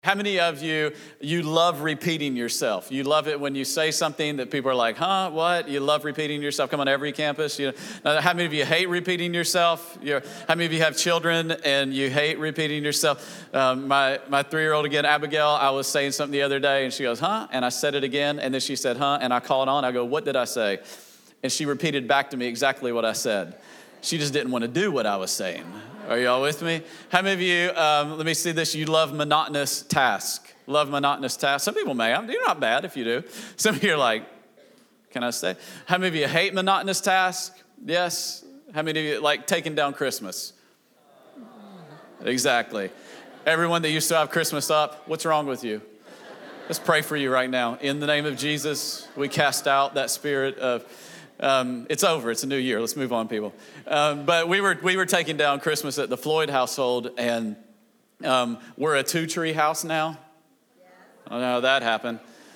How many of you love repeating yourself? You love it when you say something that people are like, huh, what? You love repeating yourself. Come on, every campus. How many of you hate repeating yourself? How many of you have children and you hate repeating yourself? My 3-year-old again, Abigail, I was saying something the other day and she goes, huh? And I said it again and then she said, huh? And I caught on. I go, what did I say? And she repeated back to me exactly what I said. She just didn't want to do what I was saying. Are y'all with me? How many of you, let me see this, you love monotonous tasks? Love monotonous tasks? Some people may. You're not bad if you do. Some of you are like, can I say? How many of you hate monotonous tasks? Yes. How many of you like taking down Christmas? Exactly. Everyone that used to have Christmas up, what's wrong with you? Let's pray for you right now. In the name of Jesus, we cast out that spirit of... it's over. It's a new year. Let's move on, people. But we were taking down Christmas at the Floyd household, and we're a 2-tree house now. I don't know how that happened.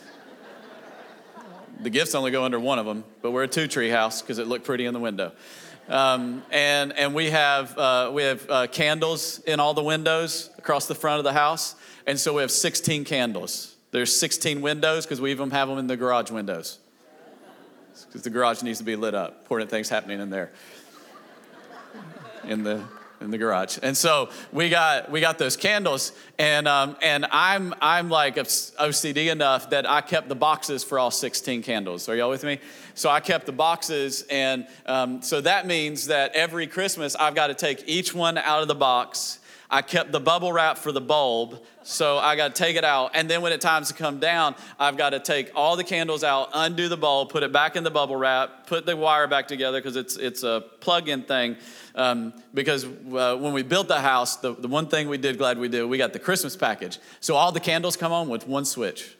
The gifts only go under one of them, but we're a 2-tree house because it looked pretty in the window. And we have candles in all the windows across the front of the house, and so we have 16 candles. There's 16 windows because we even have them in the garage windows. Because the garage needs to be lit up. Important things happening in there, in the garage. And so we got those candles, and I'm like OCD enough that I kept the boxes for all 16 candles. Are y'all with me? So I kept the boxes, and so that means that every Christmas I've got to take each one out of the box. I kept the bubble wrap for the bulb, so I got to take it out. And then when it times to come down, I've got to take all the candles out, undo the bulb, put it back in the bubble wrap, put the wire back together because it's a plug-in thing. Because when we built the house, the one thing we did, glad we did, we got the Christmas package. So all the candles come on with one switch.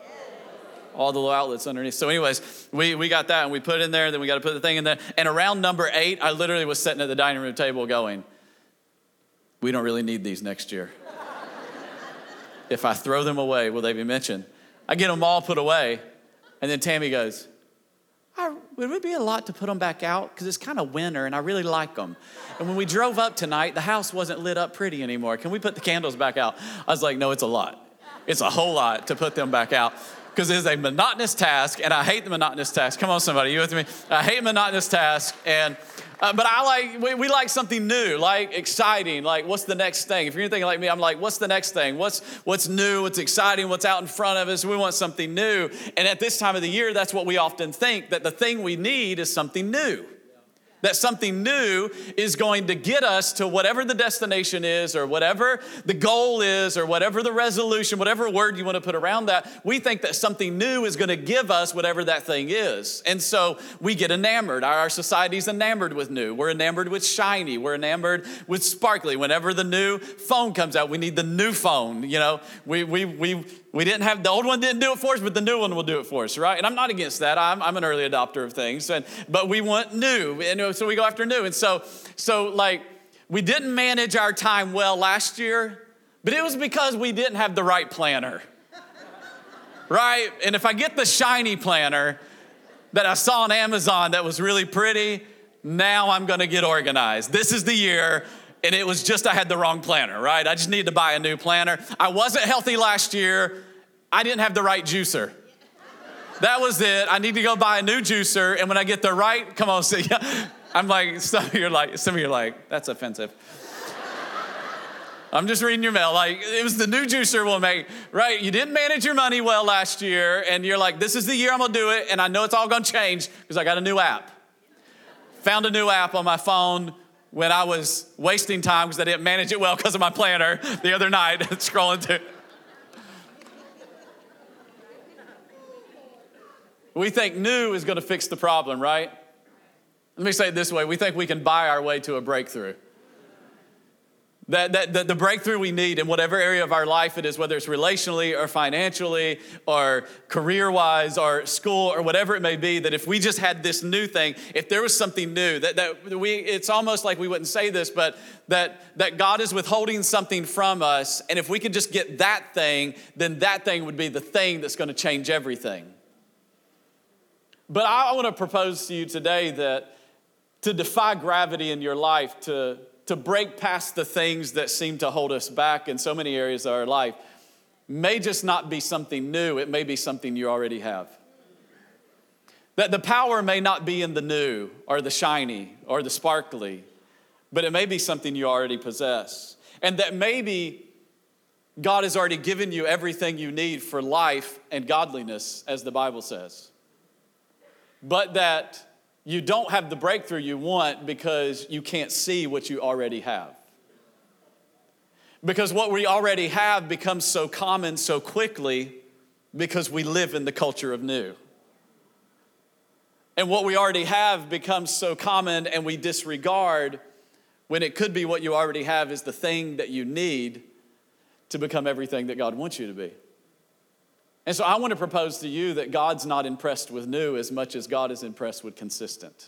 All the little outlets underneath. So anyways, we got that and we put it in there. Then we got to put the thing in there. And around number 8, I literally was sitting at the dining room table going, we don't really need these next year. If I throw them away, will they be mentioned? I get them all put away. And then Tammy goes, would it be a lot to put them back out? Because it's kind of winter and I really like them. And when we drove up tonight, the house wasn't lit up pretty anymore. Can we put the candles back out? I was like, no, it's a lot. It's a whole lot to put them back out. Because it's a monotonous task, and I hate the monotonous task. Come on, somebody, you with me? I hate monotonous task, and but we like something new, like exciting, like what's the next thing? If you're anything like me, I'm like, what's the next thing? What's new, what's exciting, what's out in front of us? We want something new. And at this time of the year, that's what we often think, that the thing we need is something new. That something new is going to get us to whatever the destination is or whatever the goal is or whatever the resolution, whatever word you want to put around that. We think that something new is going to give us whatever that thing is. And so we get enamored. Our society's enamored with new. We're enamored with shiny. We're enamored with sparkly. Whenever the new phone comes out, we need the new phone. You know, we didn't have, the old one didn't do it for us, but the new one will do it for us, right? And I'm not against that. I'm an early adopter of things, but we want new, and so we go after new. And so like, we didn't manage our time well last year, but it was because we didn't have the right planner, right? And if I get the shiny planner that I saw on Amazon that was really pretty, now I'm gonna get organized. This is the year. And it was just, I had the wrong planner, right? I just needed to buy a new planner. I wasn't healthy last year. I didn't have the right juicer. That was it. I need to go buy a new juicer. And when I get the right, come on, see, I'm like, some of you are like, that's offensive. I'm just reading your mail. Like, it was the new juicer will make, right? You didn't manage your money well last year. And you're like, this is the year I'm gonna do it. And I know it's all gonna change because I got a new app. Found a new app on my phone when I was wasting time because I didn't manage it well because of my planner the other night, scrolling through. We think new is going to fix the problem, right? Let me say it this way. We think we can buy our way to a breakthrough. That the breakthrough we need in whatever area of our life it is, whether it's relationally or financially or career-wise or school or whatever it may be, that if we just had this new thing, if there was something new, it's almost like we wouldn't say this, but that God is withholding something from us, and if we could just get that thing, then that thing would be the thing that's going to change everything. But I want to propose to you today that to defy gravity in your life, to break past the things that seem to hold us back in so many areas of our life, may just not be something new. It may be something you already have. That the power may not be in the new or the shiny or the sparkly, but it may be something you already possess. And that maybe God has already given you everything you need for life and godliness, as the Bible says. But that you don't have the breakthrough you want because you can't see what you already have. Because what we already have becomes so common so quickly because we live in the culture of new. And what we already have becomes so common and we disregard when it could be what you already have is the thing that you need to become everything that God wants you to be. And so I want to propose to you that God's not impressed with new as much as God is impressed with consistent.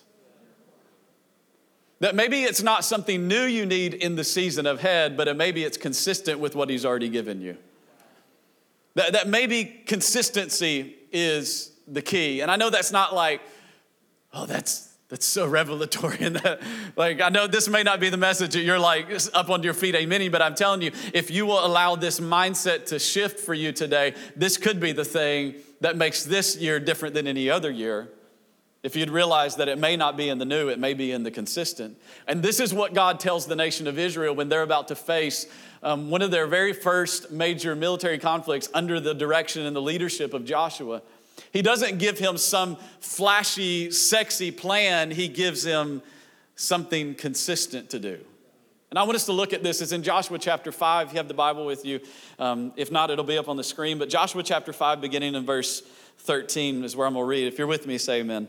That maybe it's not something new you need in the season ahead, but maybe it's consistent with what He's already given you. That maybe consistency is the key. And I know that's not like, oh, that's so revelatory. And that, like, I know this may not be the message that you're like up on your feet, amening, but I'm telling you, if you will allow this mindset to shift for you today, this could be the thing that makes this year different than any other year. If you'd realize that it may not be in the new, it may be in the consistent. And this is what God tells the nation of Israel when they're about to face one of their very first major military conflicts under the direction and the leadership of Joshua. He doesn't give him some flashy, sexy plan. He gives him something consistent to do. And I want us to look at this. It's in Joshua chapter 5. If you have the Bible with you. If not, it'll be up on the screen. But Joshua chapter 5, beginning in verse 13 is where I'm going to read. If you're with me, say amen.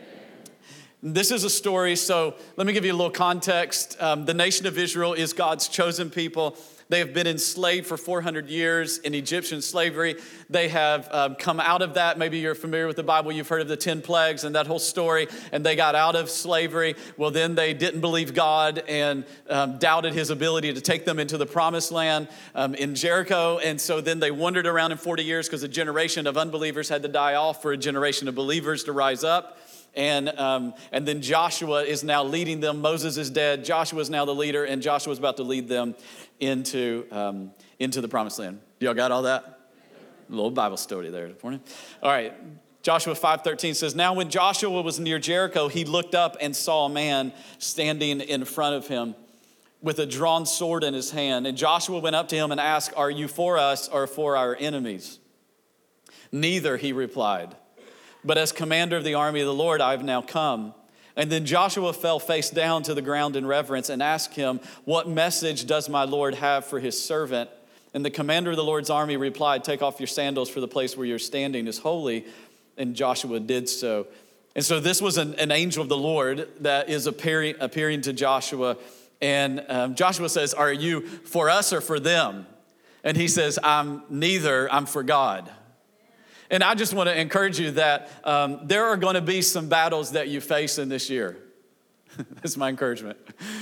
This is a story, so let me give you a little context. The nation of Israel is God's chosen people. They have been enslaved for 400 years in Egyptian slavery. They have come out of that. Maybe you're familiar with the Bible. You've heard of the 10 plagues and that whole story. And they got out of slavery. Well, then they didn't believe God and doubted His ability to take them into the promised land in Jericho. And so then they wandered around in 40 years because a generation of unbelievers had to die off for a generation of believers to rise up. And then Joshua is now leading them. Moses is dead. Joshua is now the leader, and Joshua is about to lead them into the promised land. Y'all got all that? A little Bible story there this morning. All right. Joshua 5:13 says, "Now when Joshua was near Jericho, he looked up and saw a man standing in front of him with a drawn sword in his hand. And Joshua went up to him and asked, 'Are you for us or for our enemies?' 'Neither,' he replied. 'But as commander of the army of the Lord, I have now come.' And then Joshua fell face down to the ground in reverence and asked him, 'What message does my Lord have for his servant?' And the commander of the Lord's army replied, 'Take off your sandals, for the place where you're standing is holy.' And Joshua did so." And so this was an angel of the Lord that is appearing to Joshua. And Joshua says, "Are you for us or for them?" And he says, "I'm neither, I'm for God." And I just want to encourage you that there are going to be some battles that you face in this year. That's my encouragement.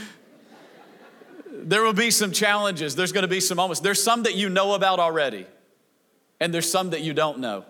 There will be some challenges. There's going to be some moments. There's some that you know about already, and there's some that you don't know.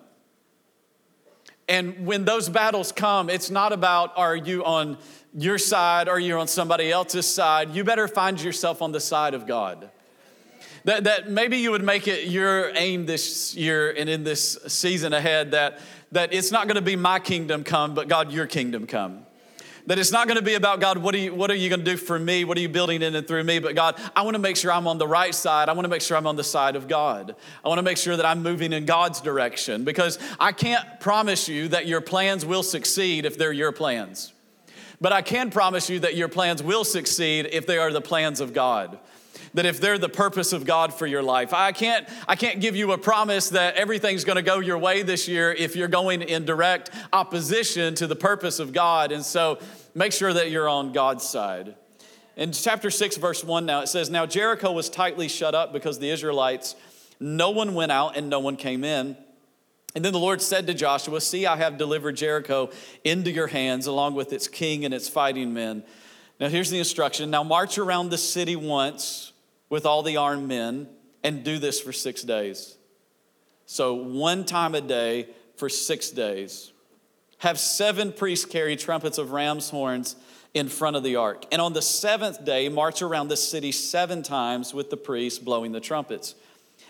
And when those battles come, it's not about are you on your side or you're on somebody else's side. You better find yourself on the side of God. That maybe you would make it your aim this year and in this season ahead that it's not going to be my kingdom come, but God, your kingdom come. That it's not going to be about God, what are you going to do for me? What are you building in and through me? But God, I want to make sure I'm on the right side. I want to make sure I'm on the side of God. I want to make sure that I'm moving in God's direction, because I can't promise you that your plans will succeed if they're your plans. But I can promise you that your plans will succeed if they are the plans of God. That if they're the purpose of God for your life. I can't give you a promise that everything's going to go your way this year if you're going in direct opposition to the purpose of God. And so make sure that you're on God's side. In chapter 6, verse 1 now, it says, "Now Jericho was tightly shut up because the Israelites, no one went out and no one came in. And then the Lord said to Joshua, 'See, I have delivered Jericho into your hands, along with its king and its fighting men.' Now here's the instruction. 'Now march around the city once with all the armed men, and do this for 6 days.'" So one time a day for 6 days. "Have 7 priests carry trumpets of ram's horns in front of the ark. And on the 7th day, march around the city 7 times with the priests blowing the trumpets.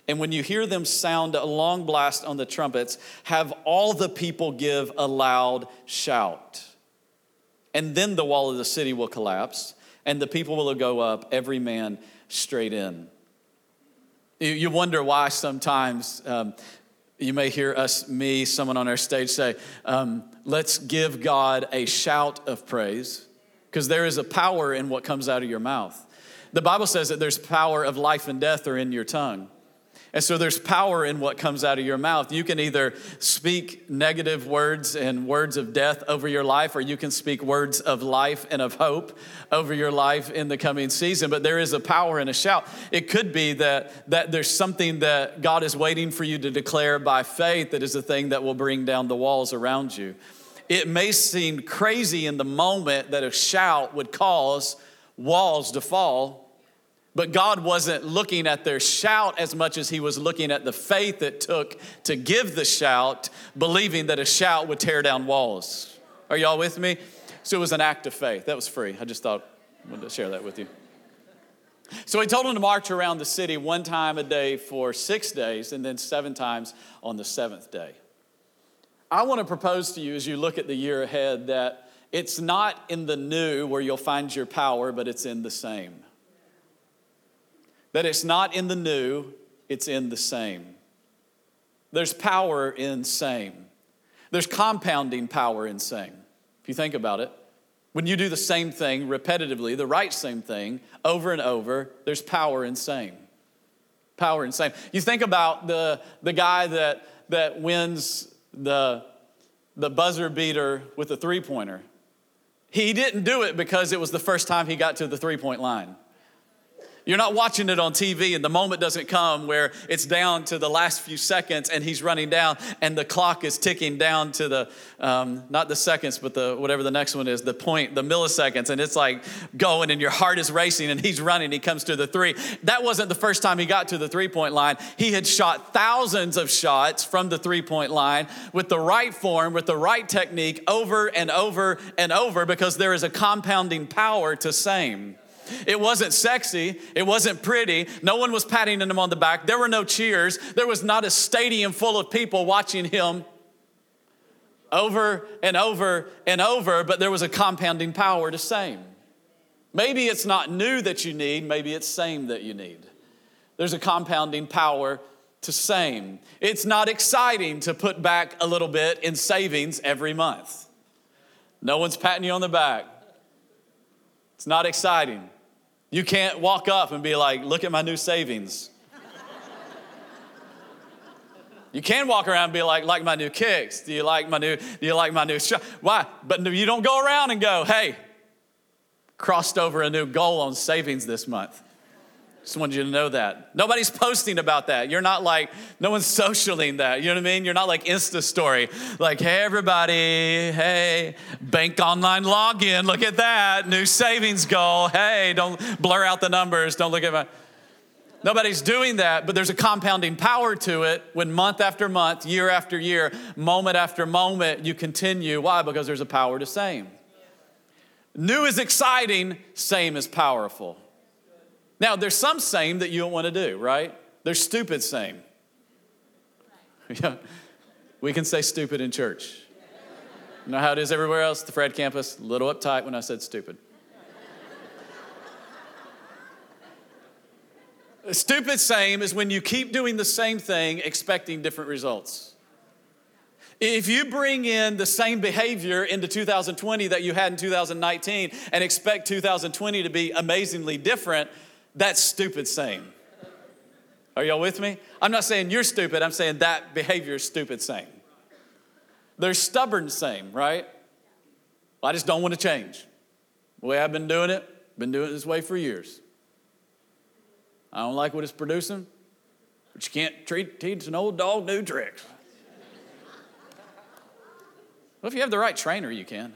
And when you hear them sound a long blast on the trumpets, have all the people give a loud shout. And then the wall of the city will collapse, and the people will go up, every man straight in. You wonder why sometimes you may hear someone on our stage say, let's give God a shout of praise, because there is a power in what comes out of your mouth. The Bible says that there's power of life and death are in your tongue. And so there's power in what comes out of your mouth. You can either speak negative words and words of death over your life, or you can speak words of life and of hope over your life in the coming season. But there is a power in a shout. It could be that there's something that God is waiting for you to declare by faith that is the thing that will bring down the walls around you. It may seem crazy in the moment that a shout would cause walls to fall, but God wasn't looking at their shout as much as he was looking at the faith it took to give the shout, believing that a shout would tear down walls. Are y'all with me? So it was an act of faith. That was free. I just thought I wanted to share that with you. So he told them to march around the city one time a day for 6 days, and then 7 times on the 7th day. I want to propose to you as you look at the year ahead that it's not in the new where you'll find your power, but it's in the same. That it's not in the new, it's in the same. There's power in same. There's compounding power in same. If you think about it, when you do the same thing repetitively, the right same thing over and over, there's power in same. Power in same. You think about the guy that wins the buzzer beater with the three-pointer. He didn't do it because it was the first time he got to the three-point line. You're not watching it on TV and the moment doesn't come where it's down to the last few seconds and he's running down and the clock is ticking down to the, not the seconds, but the whatever the next one is, the milliseconds, and it's like going and your heart is racing and he's running, he comes to the three. That wasn't the first time he got to the three-point line. He had shot thousands of shots from the three-point line with the right form, with the right technique over and over and over, because there is a compounding power to same. It wasn't sexy. It wasn't pretty. No one was patting him on the back. There were no cheers. There was not a stadium full of people watching him over and over and over, but there was a compounding power to same. Maybe it's not new that you need. Maybe it's same that you need. There's a compounding power to same. It's not exciting to put back a little bit in savings every month. No one's patting you on the back. It's not exciting. You can't walk up and be like, look at my new savings. You can walk around and be like my new kicks. Do you like my new shot? Why? But you don't go around and go, hey, crossed over a new goal on savings this month. Just wanted you to know that. Nobody's posting about that. You're not like, no one's socialing that. You know what I mean? You're not like Insta story. Like, hey, everybody, hey, bank online login. Look at that. New savings goal. Hey, don't blur out the numbers. Don't look at my... Nobody's doing that, but there's a compounding power to it when month after month, year after year, moment after moment, you continue. Why? Because there's a power to same. New is exciting. Same is powerful. Now, there's some same that you don't want to do, right? There's stupid same. Yeah, we can say stupid in church. You know how it is everywhere else? The Fred campus, a little uptight when I said stupid. Stupid same is when you keep doing the same thing expecting different results. If you bring in the same behavior into 2020 that you had in 2019 and expect 2020 to be amazingly different, that's stupid same. Are y'all with me? I'm not saying you're stupid. I'm saying that behavior is stupid same. There's stubborn same, right? I just don't want to change. The way I've been doing it this way for years. I don't like what it's producing, but you can't teach an old dog new tricks. Well, if you have the right trainer, you can.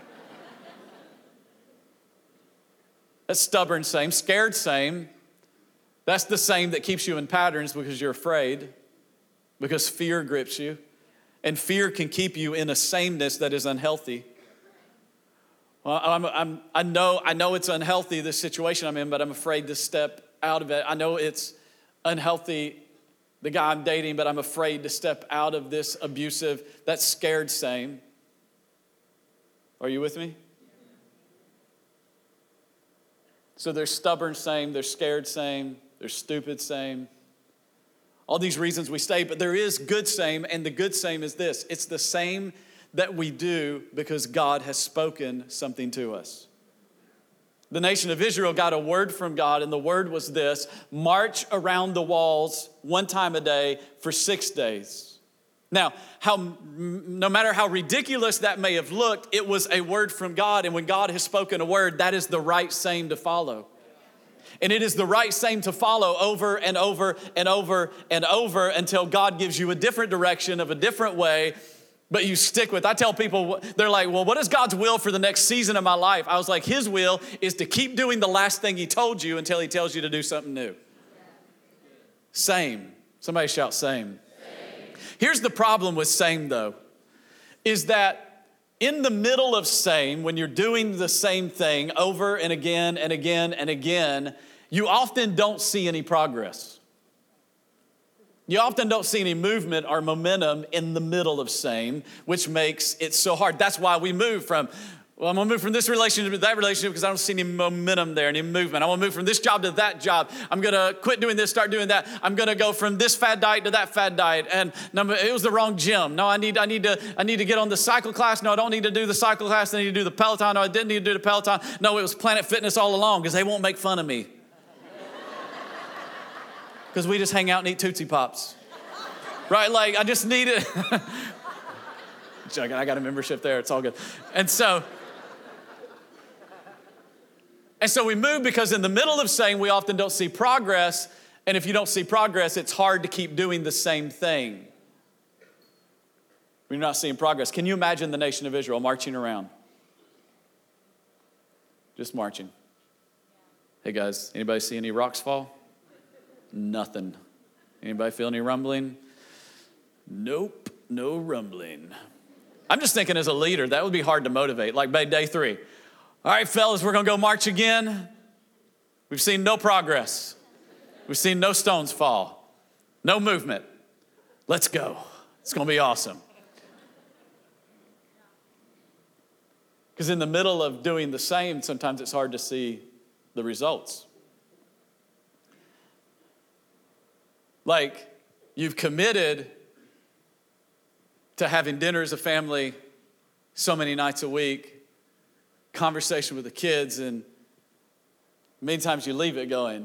That's stubborn same. Scared same. That's the same that keeps you in patterns because you're afraid, because fear grips you. And fear can keep you in a sameness that is unhealthy. Well, I know it's unhealthy, this situation I'm in, but I'm afraid to step out of it. I know it's unhealthy The guy I'm dating, but I'm afraid to step out of this abusive, that's scared same. Are you with me? So there's stubborn same, there's scared same, there's stupid same. All these reasons we stay, but there is good same, and the good same is this. It's the same that we do because God has spoken something to us. The nation of Israel got a word from God, and the word was this: march around the walls one time a day for 6 days. Now, no matter how ridiculous that may have looked, it was a word from God, and when God has spoken a word, that is the right same to follow. And it is the right same to follow over and over and over and over until God gives you a different direction of a different way. But you stick with. I tell people, they're like, well, what is God's will for the next season of my life? I was like, his will is to keep doing the last thing he told you until he tells you to do something new. Same. Somebody shout same. Here's the problem with same though, is that in the middle of same, when you're doing the same thing over and again and again and again, you often don't see any progress. You often don't see any movement or momentum in the middle of same, which makes it so hard. That's why we move from, well, I'm gonna move from this relationship to that relationship because I don't see any momentum there, any movement. I wanna move from this job to that job. I'm gonna quit doing this, start doing that. I'm gonna go from this fad diet to that fad diet. And no, it was the wrong gym. No, I need to get on the cycle class. No, I don't need to do the cycle class. I need to do the Peloton. No, I didn't need to do the Peloton. No, it was Planet Fitness all along because they won't make fun of me. Because we just hang out and eat Tootsie Pops. Right? Like, I just need it. I got a membership there. It's all good. And so we move because in the middle of saying we often don't see progress. And if you don't see progress, it's hard to keep doing the same thing. When you're not seeing progress. Can you imagine the nation of Israel marching around? Just marching. Hey guys, anybody see any rocks fall? Nothing. Anybody feel any rumbling? Nope, no rumbling. I'm just thinking as a leader, that would be hard to motivate. Like by day 3. All right, fellas, we're going to go march again. We've seen no progress. We've seen no stones fall. No movement. Let's go. It's going to be awesome. Because in the middle of doing the same, sometimes it's hard to see the results. Like, you've committed to having dinner as a family so many nights a week, conversation with the kids, and many times you leave it going,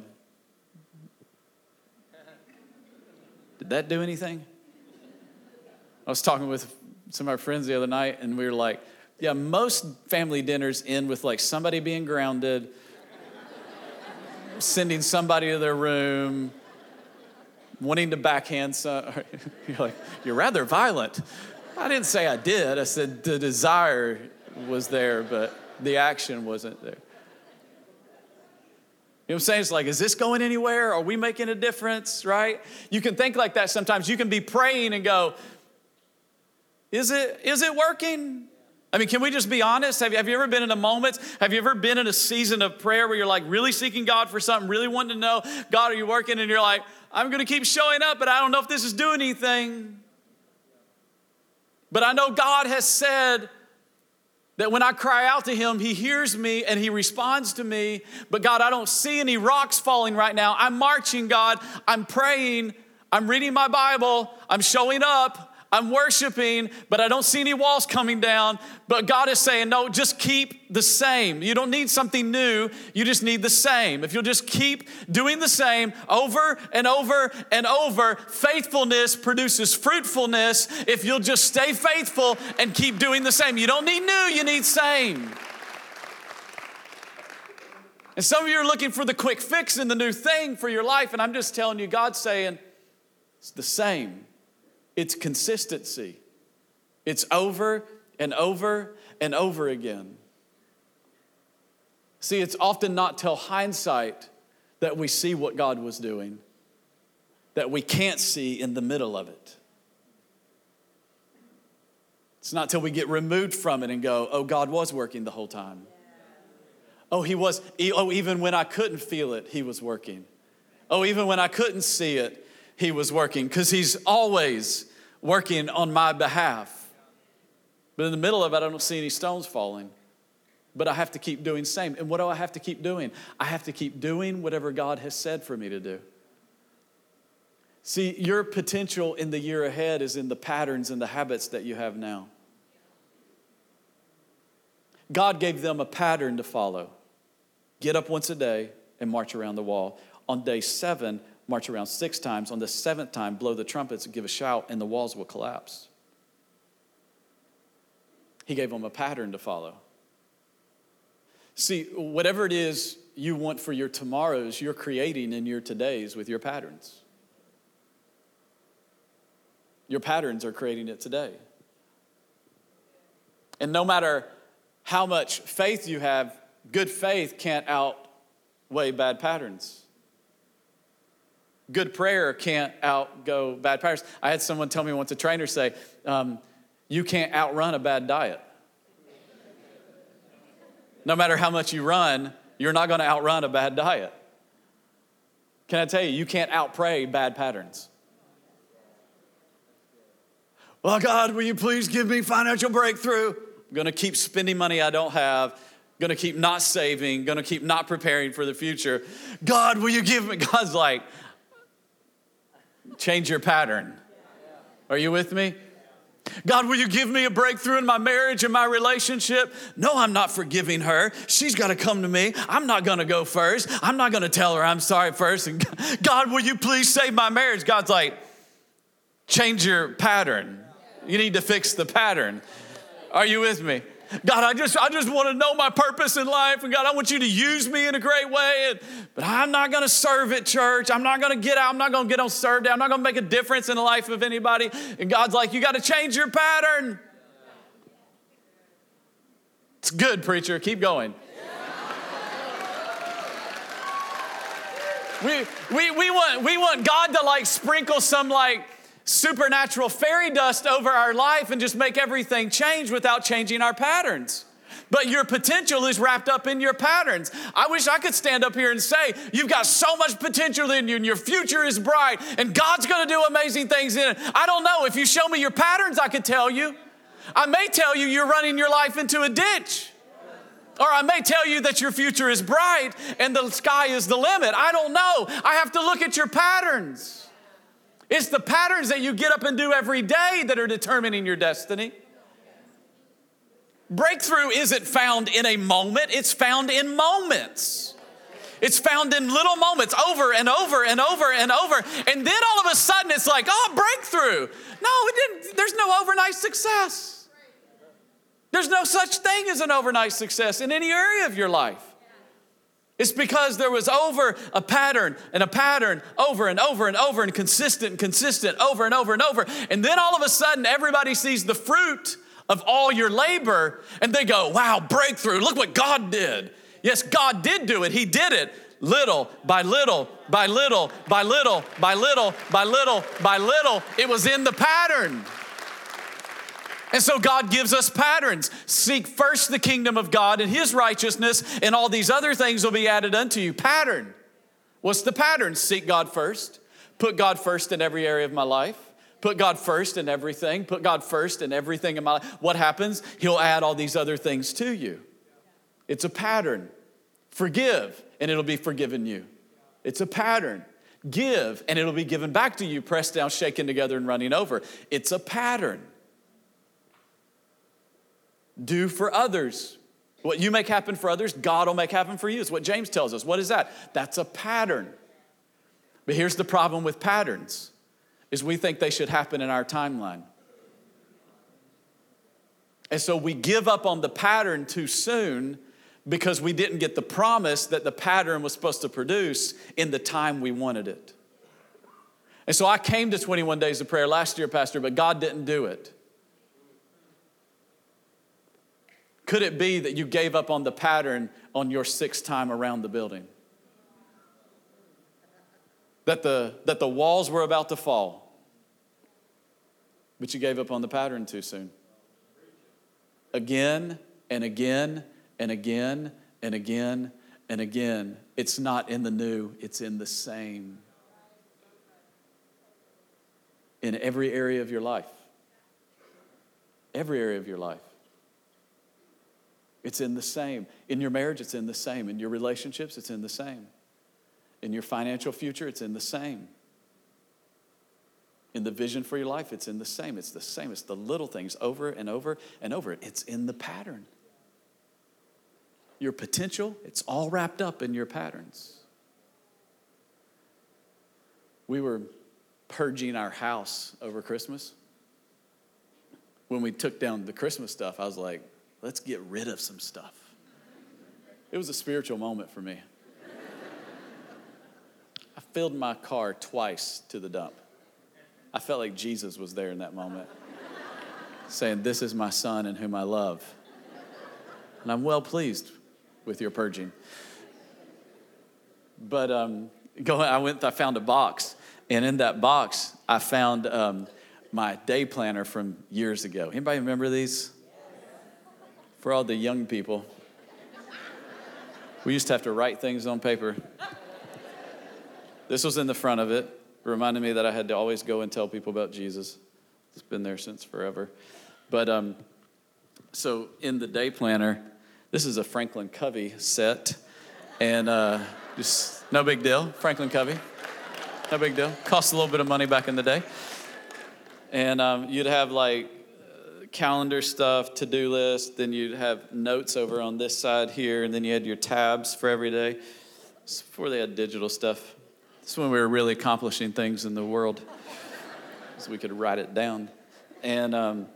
did that do anything? I was talking with some of our friends the other night, and we were like, yeah, most family dinners end with like somebody being grounded, sending somebody to their room, wanting to backhand some. You're like, you're rather violent. I didn't say I did. I said the desire was there, but the action wasn't there. You know what I'm saying? It's like, is this going anywhere? Are we making a difference, right? You can think like that sometimes. You can be praying and go, is it working? I mean, can we just be honest? Have you ever been in a moment? Have you ever been in a season of prayer where you're like really seeking God for something, really wanting to know, God, are you working? And you're like, I'm going to keep showing up, but I don't know if this is doing anything. But I know God has said that when I cry out to him, he hears me and he responds to me. But God, I don't see any rocks falling right now. I'm marching, God. I'm praying. I'm reading my Bible. I'm showing up. I'm worshiping, but I don't see any walls coming down. But God is saying, no, just keep the same. You don't need something new. You just need the same. If you'll just keep doing the same over and over and over, faithfulness produces fruitfulness. If you'll just stay faithful and keep doing the same. You don't need new, you need same. And some of you are looking for the quick fix and the new thing for your life. And I'm just telling you, God's saying it's the same. It's consistency. It's over and over and over again. See, it's often not till hindsight that we see what God was doing, that we can't see in the middle of it. It's not till we get removed from it and go, oh, God was working the whole time. Oh, he was. Oh, even when I couldn't feel it, he was working. Oh, even when I couldn't see it, he was working, because he's always working on my behalf. But in the middle of it, I don't see any stones falling. But I have to keep doing the same. And what do I have to keep doing? I have to keep doing whatever God has said for me to do. See, your potential in the year ahead is in the patterns and the habits that you have now. God gave them a pattern to follow. Get up once a day and march around the wall. On day 7, march around 6 times. On the 7th time, blow the trumpets and give a shout, and the walls will collapse. He gave them a pattern to follow. See, whatever it is you want for your tomorrows, you're creating in your todays with your patterns. Your patterns are creating it today. And no matter how much faith you have, good faith can't outweigh bad patterns. Good prayer can't outgo bad patterns. I had someone tell me once, a trainer say, you can't outrun a bad diet. No matter how much you run, you're not going to outrun a bad diet. Can I tell you, you can't outpray bad patterns. Well, God, will you please give me financial breakthrough? I'm going to keep spending money I don't have. Going to keep not saving. Going to keep not preparing for the future. God, will you give me? God's like, change your pattern. Are you with me? God, will you give me a breakthrough in my marriage and my relationship? No, I'm not forgiving her. She's got to come to me. I'm not going to go first. I'm not going to tell her I'm sorry first. And God, will you please save my marriage? God's like, change your pattern. You need to fix the pattern. Are you with me? God, I just want to know my purpose in life. And God, I want you to use me in a great way. But I'm not going to serve at church. I'm not going to get out. I'm not going to get on serve day. I'm not going to make a difference in the life of anybody. And God's like, you got to change your pattern. It's good, preacher. Keep going. We want God to like sprinkle some like supernatural fairy dust over our life and just make everything change without changing our patterns. But your potential is wrapped up in your patterns. I wish I could stand up here and say, you've got so much potential in you and your future is bright and God's going to do amazing things in it. I don't know. If you show me your patterns, I could tell you. I may tell you you're running your life into a ditch. Or I may tell you that your future is bright and the sky is the limit. I don't know. I have to look at your patterns. It's the patterns that you get up and do every day that are determining your destiny. Breakthrough isn't found in a moment. It's found in moments. It's found in little moments over and over and over and over. And then all of a sudden it's like, oh, breakthrough. No, it didn't. There's no overnight success. There's no such thing as an overnight success in any area of your life. It's because there was over a pattern over and over and over and consistent over and over and over. And then all of a sudden, everybody sees the fruit of all your labor and they go, wow, breakthrough. Look what God did. Yes, God did do it. He did it little by little by little by little by little by little by little. It was in the pattern. And so God gives us patterns. Seek first the kingdom of God and his righteousness, and all these other things will be added unto you. Pattern. What's the pattern? Seek God first. Put God first in every area of my life. Put God first in everything. Put God first in everything in my life. What happens? He'll add all these other things to you. It's a pattern. Forgive, and it'll be forgiven you. It's a pattern. Give, and it'll be given back to you, pressed down, shaken together, and running over. It's a pattern. Do for others. What you make happen for others, God will make happen for you. It's what James tells us. What is that? That's a pattern. But here's the problem with patterns, is we think they should happen in our timeline. And so we give up on the pattern too soon because we didn't get the promise that the pattern was supposed to produce in the time we wanted it. And so I came to 21 Days of Prayer last year, Pastor, but God didn't do it. Could it be that you gave up on the pattern on your 6th time around the building? That the walls were about to fall, but you gave up on the pattern too soon. Again and again and again and again and again. It's not in the new, it's in the same. in every area of your life. Every area of your life. It's in the same. In your marriage, it's in the same. In your relationships, it's in the same. In your financial future, it's in the same. In the vision for your life, it's in the same. It's the same. It's the little things over and over and over. It's in the pattern. Your potential, it's all wrapped up in your patterns. We were purging our house over Christmas. When we took down the Christmas stuff, I was like, let's get rid of some stuff. It was a spiritual moment for me. I filled my car twice to the dump. I felt like Jesus was there in that moment, saying, this is my son in whom I love. And I'm well pleased with your purging. But I found a box, and in that box, I found my day planner from years ago. Anybody remember these? For all the young people, we used to have to write things on paper. This was in the front of it. It reminded me that I had to always go and tell people about Jesus. It's been there since forever. But so in the day planner, this is a Franklin Covey set. And just no big deal. Franklin Covey. No big deal. Cost a little bit of money back in the day. And you'd have like calendar stuff, to-do list, then you'd have notes over on this side here, and then you had your tabs for every day. It's before they had digital stuff. This is when we were really accomplishing things in the world, so we could write it down. And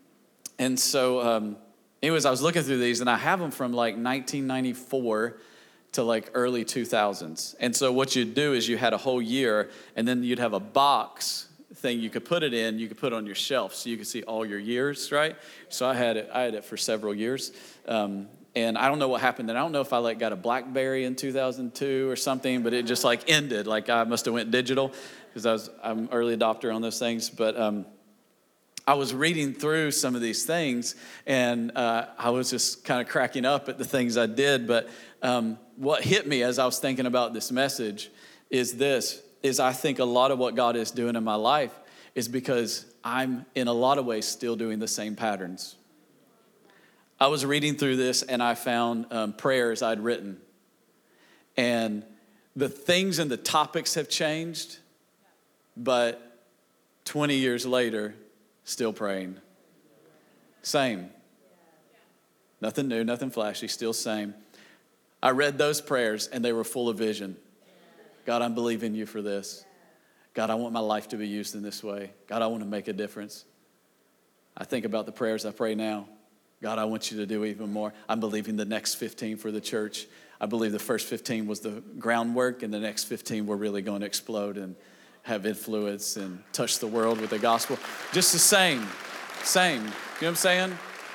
so anyways, I was looking through these, and I have them from like 1994 to like early 2000s. And so what you'd do is you had a whole year, and then you'd have a box thing you could put it in, you could put on your shelf so you could see all your years, right? So I had it for several years. And I don't know what happened. And I don't know if I like got a BlackBerry in 2002 or something, but it just like ended. Like I must have went digital because I'm an early adopter on those things. But I was reading through some of these things, and I was just kind of cracking up at the things I did. But what hit me as I was thinking about this message is I think a lot of what God is doing in my life is because I'm in a lot of ways still doing the same patterns. I was reading through this and I found prayers I'd written. And the things and the topics have changed, but 20 years later, still praying. Same. Nothing new, nothing flashy, still same. I read those prayers and they were full of vision. God, I'm believing you for this. God, I want my life to be used in this way. God, I want to make a difference. I think about the prayers I pray now. God, I want you to do even more. I'm believing the next 15 for the church. I believe the first 15 was the groundwork, and the next 15 we're really going to explode and have influence and touch the world with the gospel. Just the same. You know what I'm saying?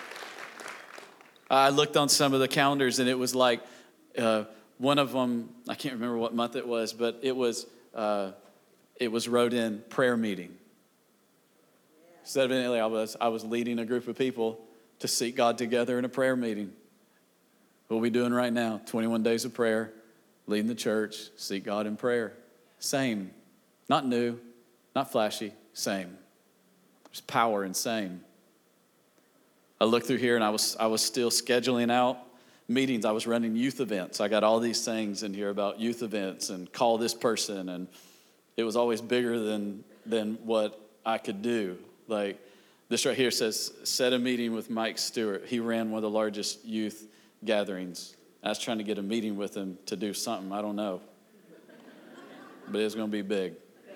I looked on some of the calendars, and it was like, one of them, I can't remember what month it was, but it was wrote in prayer meeting. So evidently I was leading a group of people to seek God together in a prayer meeting. What are we doing right now? 21 days of prayer, leading the church, seek God in prayer. Same. Not new, not flashy, same. There's power in same. I looked through here and I was still scheduling out meetings. I was running youth events. I got all these things in here about youth events and call this person, and it was always bigger than what I could do. Like this right here says, set a meeting with Mike Stewart. He ran one of the largest youth gatherings. I was trying to get a meeting with him to do something. I don't know. But it was going to be big.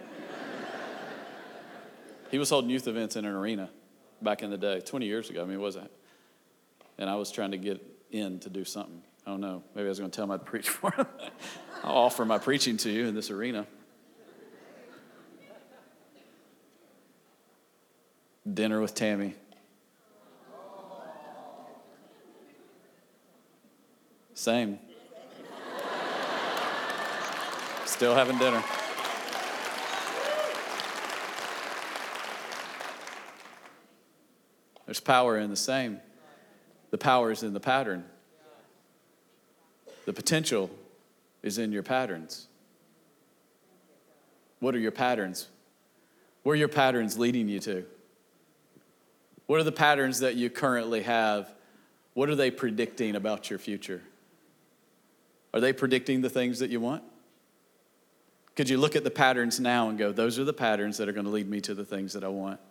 He was holding youth events in an arena back in the day, 20 years ago. I mean, it wasn't. And I was trying to get in to do something. I don't know. Maybe I was going to tell him I'd preach for him. I'll offer my preaching to you in this arena. Dinner with Tammy. Same. Still having dinner. There's power in the same. The power is in the pattern. The potential is in your patterns. What are your patterns? Where are your patterns leading you to? What are the patterns that you currently have? What are they predicting about your future? Are they predicting the things that you want? Could you look at the patterns now and go, those are the patterns that are going to lead me to the things that I want?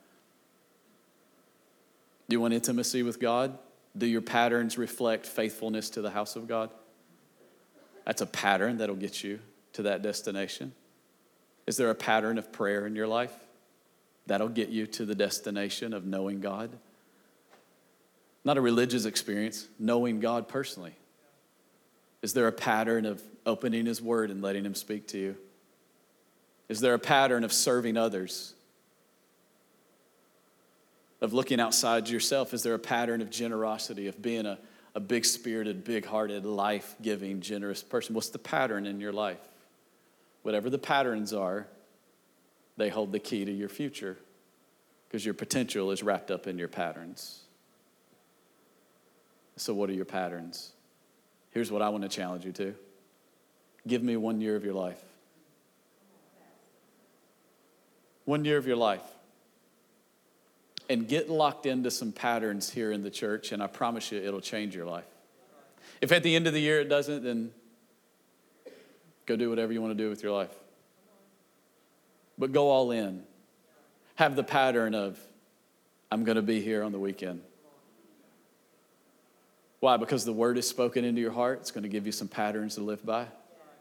Do you want intimacy with God? Do your patterns reflect faithfulness to the house of God? That's a pattern that'll get you to that destination. Is there a pattern of prayer in your life? That'll get you to the destination of knowing God. Not a religious experience, knowing God personally. Is there a pattern of opening his word and letting him speak to you? Is there a pattern of serving others? Of looking outside yourself? Is there a pattern of generosity, of being a big-spirited, big-hearted, life-giving, generous person? What's the pattern in your life? Whatever the patterns are, they hold the key to your future because your potential is wrapped up in your patterns. So what are your patterns? Here's what I want to challenge you to. Give me 1 year of your life. 1 year of your life. And get locked into some patterns here in the church, and I promise you it'll change your life. If at the end of the year it doesn't, then go do whatever you want to do with your life. But go all in. Have the pattern of, I'm going to be here on the weekend. Why? Because the word is spoken into your heart. It's going to give you some patterns to live by.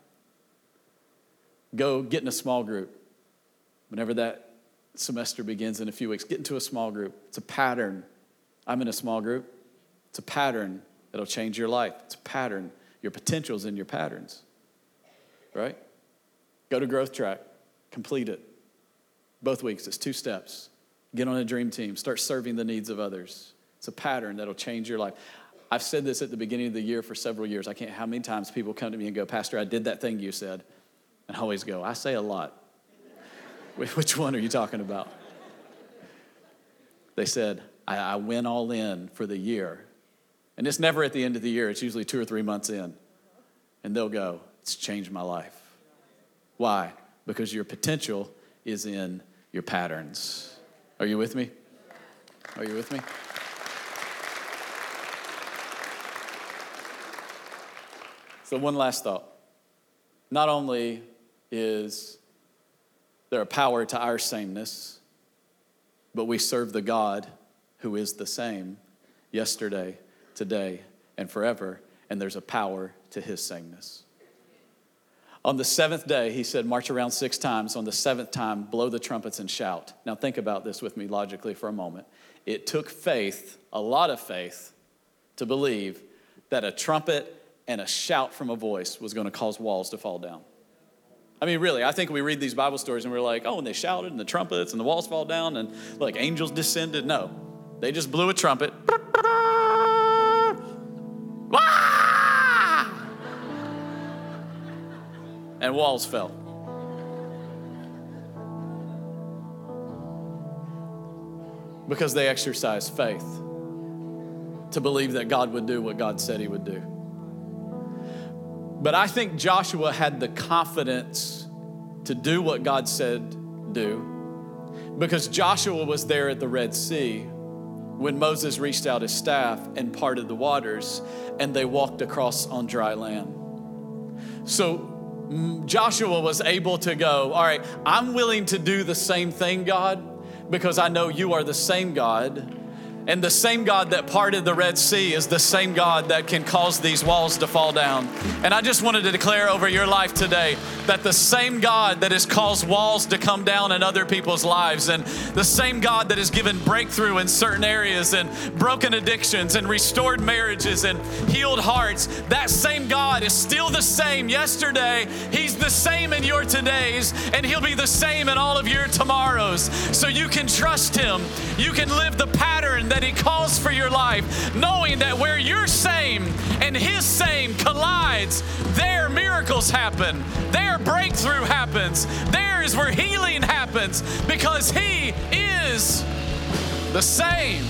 Go get in a small group. Whenever that semester begins in a few weeks, get into a small group. It's a pattern. I'm in a small group. It's a pattern that'll change your life. It's a pattern. Your potential's in your patterns. Right? Go to Growth Track. Complete it. Both weeks. It's 2 steps. Get on a dream team. Start serving the needs of others. It's a pattern that'll change your life. I've said this at the beginning of the year for several years. I can't how many times people come to me and go, Pastor, I did that thing you said. And I always go, I say a lot. Which one are you talking about? They said, I went all in for the year. And it's never at the end of the year. It's usually 2 or 3 months in. And they'll go, it's changed my life. Why? Because your potential is in your patterns. Are you with me? Are you with me? So one last thought. Not only is there a power to our sameness, but we serve the God who is the same yesterday, today, and forever, and there's a power to his sameness. On the 7th day, he said, march around 6 times. On the 7th time, blow the trumpets and shout. Now think about this with me logically for a moment. It took faith, a lot of faith, to believe that a trumpet and a shout from a voice was going to cause walls to fall down. I mean, really, I think we read these Bible stories and we're like, oh, and they shouted and the trumpets and the walls fall down and like angels descended. No, they just blew a trumpet. And walls fell. Because they exercised faith to believe that God would do what God said he would do. But I think Joshua had the confidence to do what God said do, because Joshua was there at the Red Sea when Moses reached out his staff and parted the waters, and they walked across on dry land. So Joshua was able to go, all right, I'm willing to do the same thing, God, because I know you are the same God. And the same God that parted the Red Sea is the same God that can cause these walls to fall down. And I just wanted to declare over your life today that the same God that has caused walls to come down in other people's lives, and the same God that has given breakthrough in certain areas and broken addictions and restored marriages and healed hearts, that same God is still the same yesterday. He's the same in your todays, and he'll be the same in all of your tomorrows. So you can trust him. You can live the pattern that he calls for your life, knowing that where your same and his same collides, there miracles happen, there breakthrough happens, there is where healing happens, because he is the same.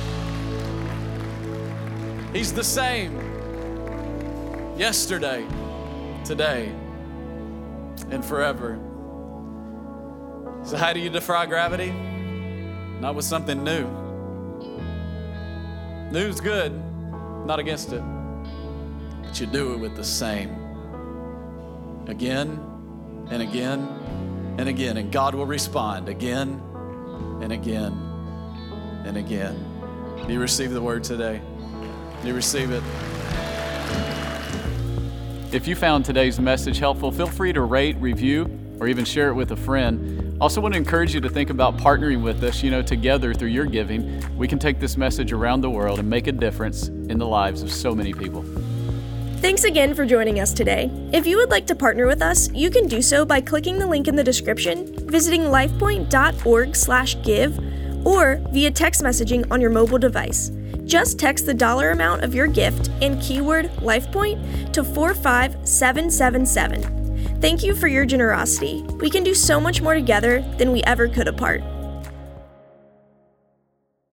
He's the same yesterday, today, and forever. So how do you defy gravity? Not with something new. New's good, not against it. But you do it with the same. Again and again and again. And God will respond again and again and again. Do you receive the word today? Do you receive it? If you found today's message helpful, feel free to rate, review, or even share it with a friend. Also want to encourage you to think about partnering with us. Together through your giving, we can take this message around the world and make a difference in the lives of so many people. Thanks again for joining us today. If you would like to partner with us, you can do so by clicking the link in the description, visiting lifepoint.org/give, or via text messaging on your mobile device. Just text the dollar amount of your gift and keyword LifePoint to 45777. Thank you for your generosity. We can do so much more together than we ever could apart.